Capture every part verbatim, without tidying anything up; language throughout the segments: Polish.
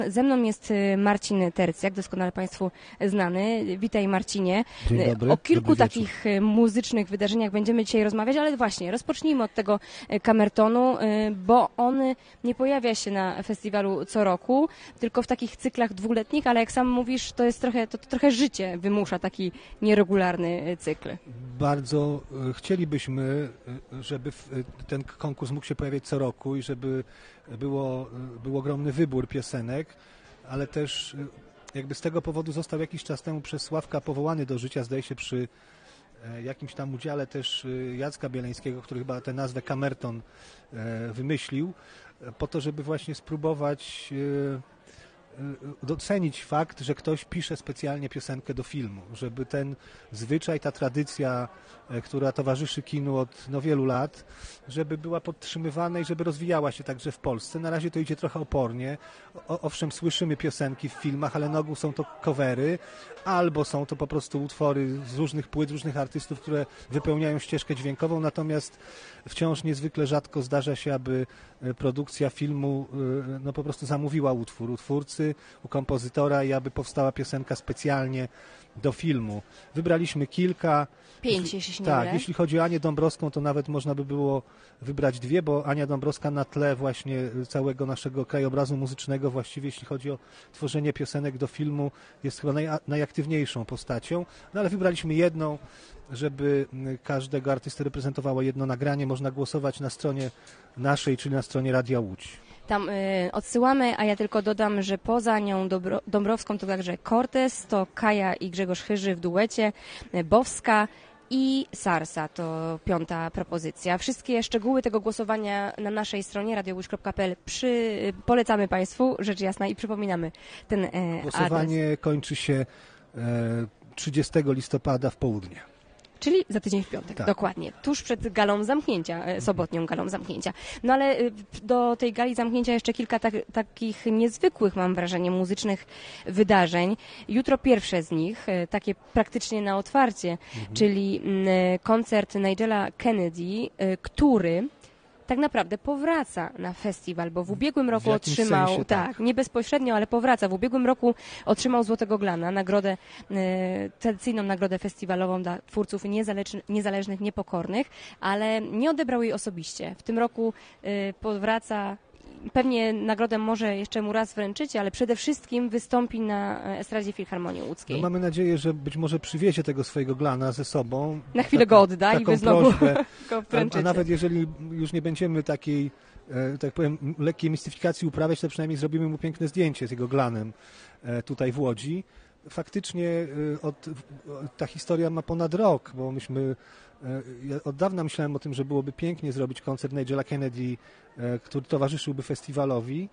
Ze mną jest Marcin Tercjak, doskonale Państwu znany. Witaj, Marcinie. Dzień dobry. O kilku Dobry takich muzycznych wydarzeniach będziemy dzisiaj rozmawiać, ale właśnie rozpocznijmy od tego kamertonu, bo on nie pojawia się na festiwalu co roku, tylko w takich cyklach dwuletnich, ale jak sam mówisz, to jest trochę, to, to trochę życie wymusza taki nieregularny cykl. Bardzo chcielibyśmy, żeby ten konkurs mógł się pojawiać co roku i żeby było, był ogromny wybór piosenek, ale też jakby z tego powodu został jakiś czas temu przez Sławka powołany do życia, zdaje się przy jakimś tam udziale też Jacka Bieleńskiego, który chyba tę nazwę kamerton wymyślił, po to, żeby właśnie spróbować docenić fakt, że ktoś pisze specjalnie piosenkę do filmu, żeby ten zwyczaj, ta tradycja, która towarzyszy kinu od no, wielu lat, żeby była podtrzymywana i żeby rozwijała się także w Polsce. Na razie to idzie trochę opornie. O, owszem, słyszymy piosenki w filmach, ale na ogół są to covery, albo są to po prostu utwory z różnych płyt, z różnych artystów, które wypełniają ścieżkę dźwiękową, natomiast wciąż niezwykle rzadko zdarza się, aby produkcja filmu no, po prostu zamówiła utwór u twórcy, u kompozytora i aby powstała piosenka specjalnie do filmu. Wybraliśmy kilka. Pięć, jeśli się nie Tak, mylę. jeśli chodzi o Anię Dąbrowską, to nawet można by było wybrać dwie, bo Ania Dąbrowska na tle właśnie całego naszego krajobrazu muzycznego, właściwie jeśli chodzi o tworzenie piosenek do filmu, jest chyba naj, najaktywniejszą postacią. No ale wybraliśmy jedną, żeby każdego artysty reprezentowało jedno nagranie. Można głosować na stronie naszej, czyli na stronie Radia Łódź. Tam y, odsyłamy, a ja tylko dodam, że poza nią Dobro, Dąbrowską to także Cortez, to Kaja i Grzegorz Chyży w duecie, Bowska i Sarsa, to piąta propozycja. Wszystkie szczegóły tego głosowania na naszej stronie radio łódź kropka p l przy, polecamy Państwu, rzecz jasna, i przypominamy ten e, Głosowanie adres. kończy się e, trzydziestego listopada w południe. Czyli za tydzień w piątek, tak. Dokładnie. Tuż przed galą zamknięcia, sobotnią galą zamknięcia. No ale do tej gali zamknięcia jeszcze kilka tak, takich niezwykłych, mam wrażenie, muzycznych wydarzeń. Jutro pierwsze z nich, takie praktycznie na otwarcie, mhm. czyli koncert Nigela Kennedy, który tak naprawdę powraca na festiwal, bo w ubiegłym roku w otrzymał, sensie, tak, tak, nie bezpośrednio, ale powraca. W ubiegłym roku otrzymał Złotego Glana, nagrodę, e, tradycyjną nagrodę festiwalową dla twórców niezależnych, niezależnych, niepokornych, ale nie odebrał jej osobiście. W tym roku e, powraca. Pewnie nagrodę może jeszcze mu raz wręczyć, ale przede wszystkim wystąpi na estradzie Filharmonii Łódzkiej. No mamy nadzieję, że być może przywiezie tego swojego Glana ze sobą. Na chwilę go odda i wy znowu go wręczycie. A, a nawet jeżeli już nie będziemy takiej, e, tak powiem, lekkiej mistyfikacji uprawiać, to przynajmniej zrobimy mu piękne zdjęcie z jego Glanem e, tutaj w Łodzi. Faktycznie e, od, ta historia ma ponad rok, bo myśmy Ja od dawna myślałem o tym, że byłoby pięknie zrobić koncert Nigela Kennedy, który towarzyszyłby festiwalowi,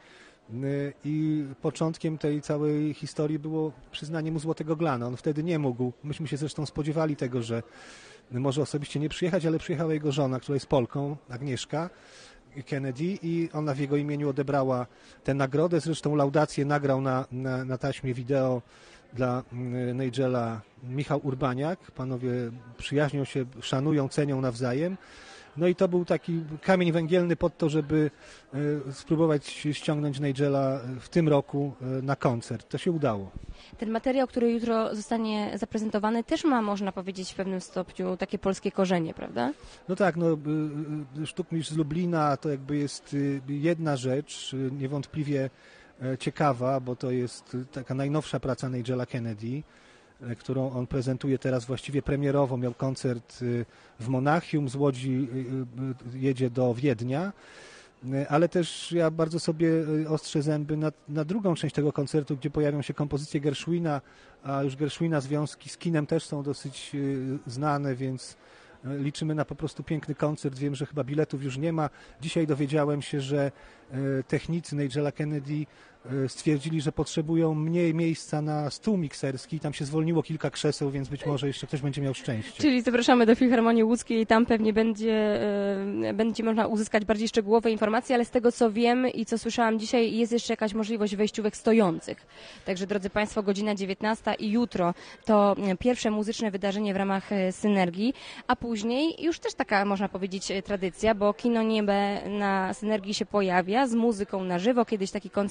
i początkiem tej całej historii było przyznanie mu Złotego Glana. On wtedy nie mógł. Myśmy się zresztą spodziewali tego, że może osobiście nie przyjechać, ale przyjechała jego żona, która jest Polką, Agnieszka Kennedy, i ona w jego imieniu odebrała tę nagrodę. Zresztą laudację nagrał na, na, na taśmie wideo dla Nigela Michał Urbaniak. Panowie przyjaźnią się, szanują, cenią nawzajem. No i to był taki kamień węgielny pod to, żeby spróbować ściągnąć Nigela w tym roku na koncert. To się udało. Ten materiał, który jutro zostanie zaprezentowany, też ma, można powiedzieć, w pewnym stopniu takie polskie korzenie, prawda? No tak, no, Sztukmistrz z Lublina to jakby jest jedna rzecz, niewątpliwie ciekawa, bo to jest taka najnowsza praca Nigela Kennedy, którą on prezentuje teraz właściwie premierowo. Miał koncert w Monachium, z Łodzi jedzie do Wiednia, ale też ja bardzo sobie ostrzę zęby na, na drugą część tego koncertu, gdzie pojawią się kompozycje Gershwina, a już Gershwina związki z kinem też są dosyć znane, więc liczymy na po prostu piękny koncert. Wiem, że chyba biletów już nie ma. Dzisiaj dowiedziałem się, że technicy Nigela Kennedy stwierdzili, że potrzebują mniej miejsca na stół mikserski. Tam się zwolniło kilka krzeseł, więc być może jeszcze ktoś będzie miał szczęście. Czyli zapraszamy do Filharmonii Łódzkiej. Tam pewnie będzie, będzie można uzyskać bardziej szczegółowe informacje, ale z tego, co wiem i co słyszałam dzisiaj, jest jeszcze jakaś możliwość wejściówek stojących. Także, drodzy Państwo, godzina dziewiętnasta i jutro to pierwsze muzyczne wydarzenie w ramach Synergii, a później już też taka, można powiedzieć, tradycja, bo Kino Niebe na Synergii się pojawia z muzyką na żywo. Kiedyś taki koncert odbył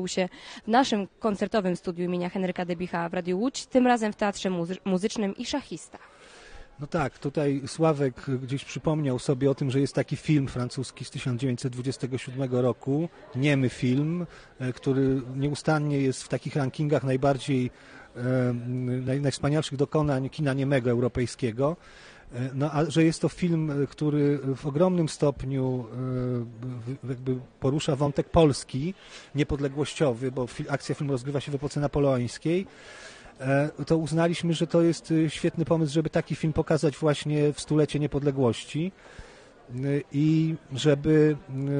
się w naszym koncertowym studiu imienia Henryka Debicha w Radiu Łódź, tym razem w Teatrze Muzy- Muzycznym i Szachista. No tak, tutaj Sławek gdzieś przypomniał sobie o tym, że jest taki film francuski z tysiąc dziewięćset dwudziestego siódmego roku, niemy film, który nieustannie jest w takich rankingach najbardziej, naj, najwspanialszych dokonań kina niemego europejskiego. No, a że jest to film, który w ogromnym stopniu jakby porusza wątek polski, niepodległościowy, bo akcja filmu rozgrywa się w epoce napoleońskiej, to uznaliśmy, że to jest świetny pomysł, żeby taki film pokazać właśnie w stulecie niepodległości i żeby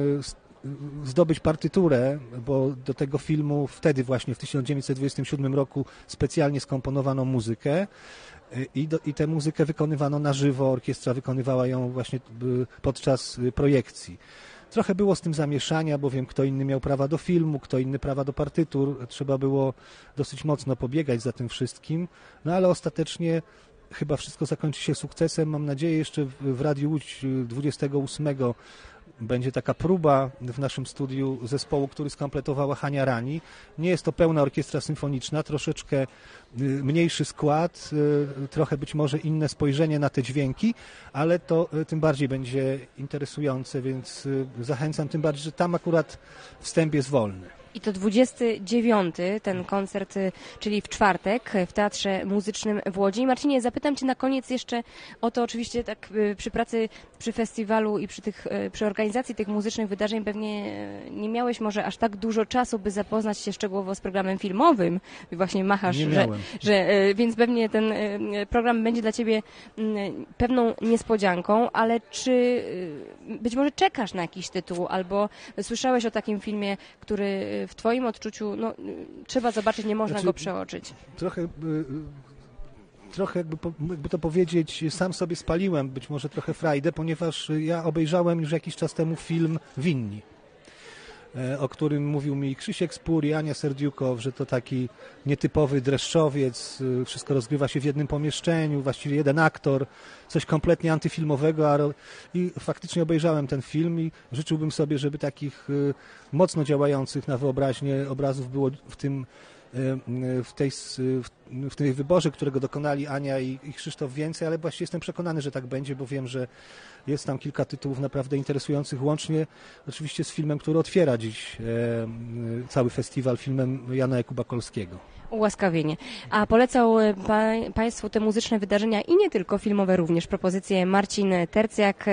zdobyć partyturę, bo do tego filmu wtedy właśnie w tysiąc dziewięćset dwudziestym siódmym roku specjalnie skomponowano muzykę i, do, i tę muzykę wykonywano na żywo, orkiestra wykonywała ją właśnie podczas projekcji. Trochę było z tym zamieszania, bowiem kto inny miał prawa do filmu, kto inny prawa do partytur. Trzeba było dosyć mocno pobiegać za tym wszystkim, no ale ostatecznie chyba wszystko zakończy się sukcesem. Mam nadzieję, jeszcze w Radiu Łódź dwudziestego ósmego będzie taka próba w naszym studiu zespołu, który skompletowała Hania Rani. Nie jest to pełna orkiestra symfoniczna, troszeczkę mniejszy skład, trochę być może inne spojrzenie na te dźwięki, ale to tym bardziej będzie interesujące, więc zachęcam, tym bardziej, że tam akurat wstęp jest wolny. I to dwudziesty dziewiąty ten koncert, czyli w czwartek w Teatrze Muzycznym w Łodzi. Marcinie, zapytam Cię na koniec jeszcze o to, oczywiście tak przy pracy, przy festiwalu i przy, tych, przy organizacji tych muzycznych wydarzeń pewnie nie miałeś może aż tak dużo czasu, by zapoznać się szczegółowo z programem filmowym. I właśnie machasz, że, że więc pewnie ten program będzie dla Ciebie pewną niespodzianką, ale czy być może czekasz na jakiś tytuł, albo słyszałeś o takim filmie, który w Twoim odczuciu no, trzeba zobaczyć, nie można znaczy, go przeoczyć? Trochę, trochę jakby, jakby to powiedzieć, sam sobie spaliłem być może trochę frajdę, ponieważ ja obejrzałem już jakiś czas temu film Winni, o którym mówił mi Krzysiek Spór i Ania Serdiukow, że to taki nietypowy dreszczowiec, wszystko rozgrywa się w jednym pomieszczeniu, właściwie jeden aktor, coś kompletnie antyfilmowego, a i faktycznie obejrzałem ten film i życzyłbym sobie, żeby takich mocno działających na wyobraźnię obrazów było w tym w tej, w tej wyborze, którego dokonali Ania i, i Krzysztof więcej, ale właśnie jestem przekonany, że tak będzie, bo wiem, że jest tam kilka tytułów naprawdę interesujących, łącznie oczywiście z filmem, który otwiera dziś e, cały festiwal, filmem Jana Jakuba Kolskiego. Ułaskawienie. A polecał pa, Państwu te muzyczne wydarzenia i nie tylko filmowe również propozycje Marcin Tercjak.